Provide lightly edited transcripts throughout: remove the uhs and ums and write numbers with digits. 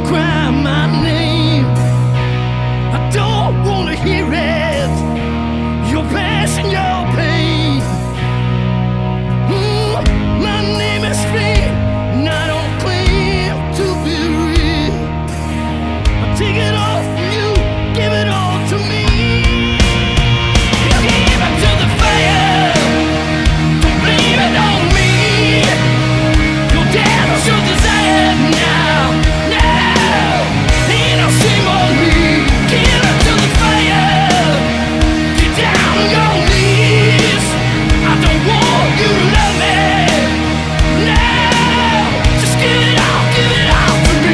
cry my name. I don't wanna hear it. Your passion, your pain. My name is free, and I don't claim to be real. I take it all from you, give it all to me. Give it to the fire, don't blame it on me. Your devil shows desire now, now. Ain't no shame on me. Give it to the fire, get down on your knees. I don't want you to love me now. Just give it all to me.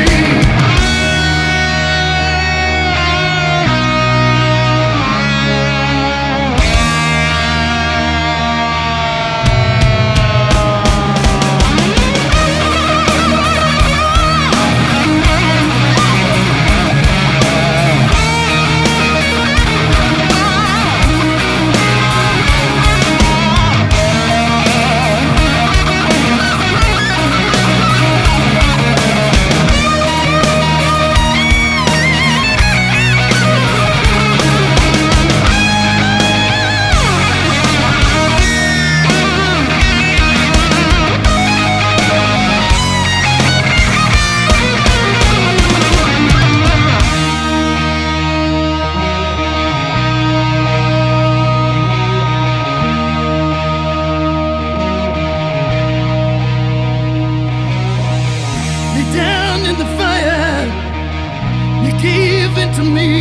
Lay down in the fire, you give it to me.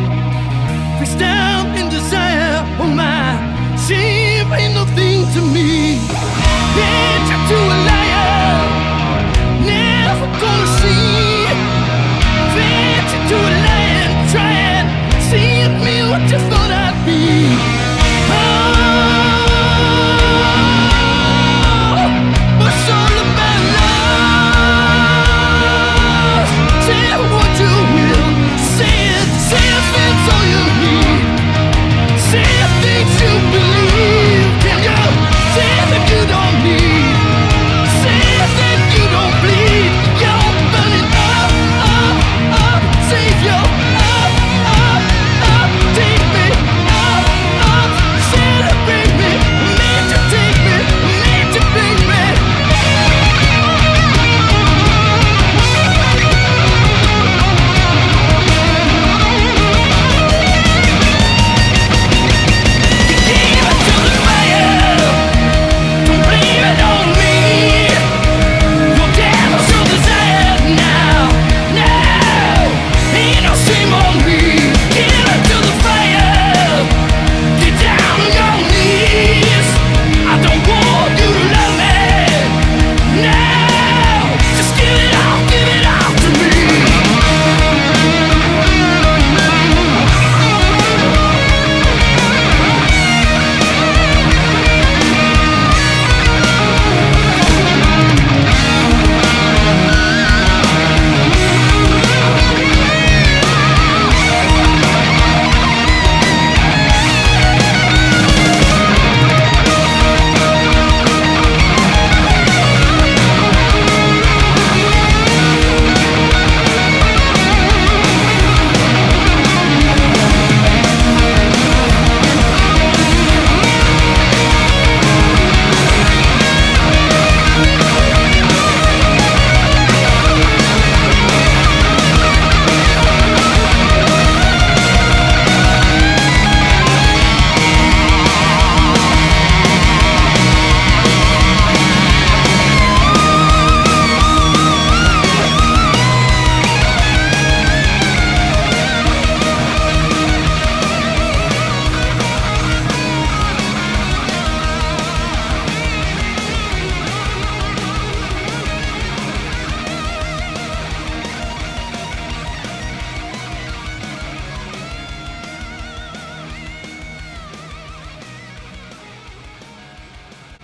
Face down in desire, oh my shame ain't no thing to me.